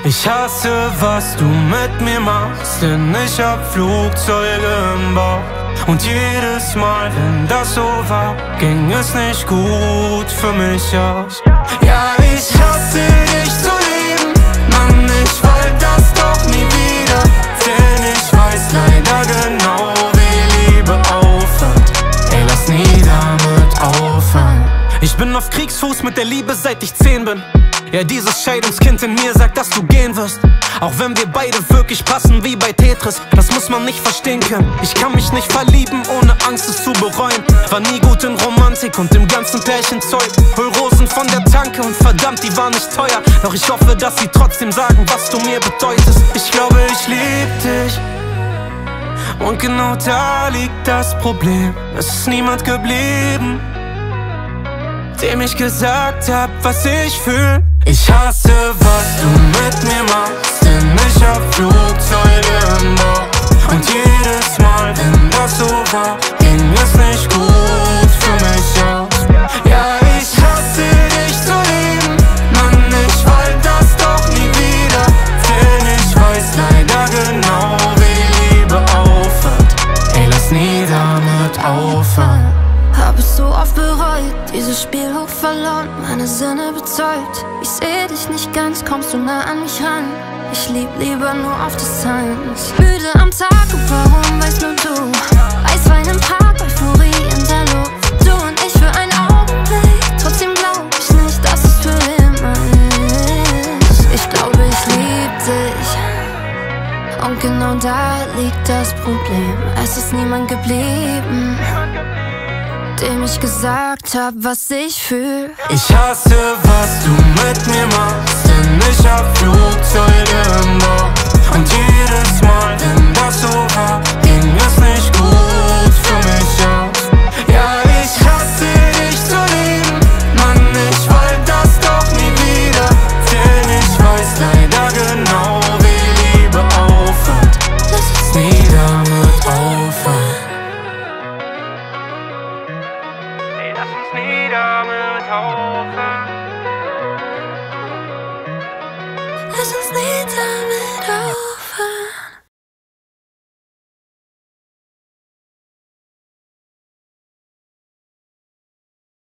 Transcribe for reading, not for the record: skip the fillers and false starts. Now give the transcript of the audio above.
Ich hasse, was du mit mir machst, denn ich hab Flugzeuge im Bauch. Und jedes Mal, wenn das so war, ging es nicht gut für mich aus. Ja, ich hasse dich zu lieben, Mann, ich wollte das doch nie wieder. Denn ich weiß leider genau, wie Liebe aufhört. Ey, lass nie damit aufhören. Ich bin auf Kriegsfuß mit der Liebe, seit ich 10 bin. Ja, dieses Scheidungskind in mir sagt, dass du gehen wirst. Auch wenn wir beide wirklich passen wie bei Tetris. Das muss man nicht verstehen können. Ich kann mich nicht verlieben, ohne Angst es zu bereuen. War nie gut in Romantik und im ganzen Pärchenzeug. Hol Rosen von der Tanke und verdammt, die war nicht teuer. Doch ich hoffe, dass sie trotzdem sagen, was du mir bedeutest. Ich glaube, ich lieb dich. Und genau da liegt das Problem. Es ist niemand geblieben, dem ich gesagt hab, was ich fühl. Ich hasse, was du mit mir machst, denn ich hab Flugzeuge im Bauch. Und jedes Mal, wenn das so war, ging es nicht gut für mich aus. Ja, ich hasse dich zu lieben, Mann, ich wollte das doch nie wieder. Denn ich weiß leider genau, wie Liebe aufhört. Ey, lass nie damit aufhören. Hab es so oft bereut, dieses Spiel hoch verloren, meine Sinne betäubt. Ich seh dich nicht ganz, kommst du nah an mich ran. Ich lieb lieber nur auf Distanz. Müde am Tag und warum weißt nur du? Eiswein im Park, Euphorie in der Luft. Du und ich für einen Augenblick, trotzdem glaub ich nicht, dass es für immer ist. Ich glaube, ich lieb dich. Und genau da liegt das Problem. Es ist niemand geblieben, dem ich gesagt hab, was ich fühl. Ich hasse, was du mit mir machst, denn ich hab Flugzeuge im Bauch. Und jedes Mal, wenn das so war, ging es nicht gut für mich aus. Ja, ich hasse dich zu lieben, Mann, ich wollte das doch nie wieder. Denn ich weiß leider genau, wie Liebe aufhört. Lass uns nie damit aufhören. Lass uns nie damit aufhören. Lass uns nie damit aufhören.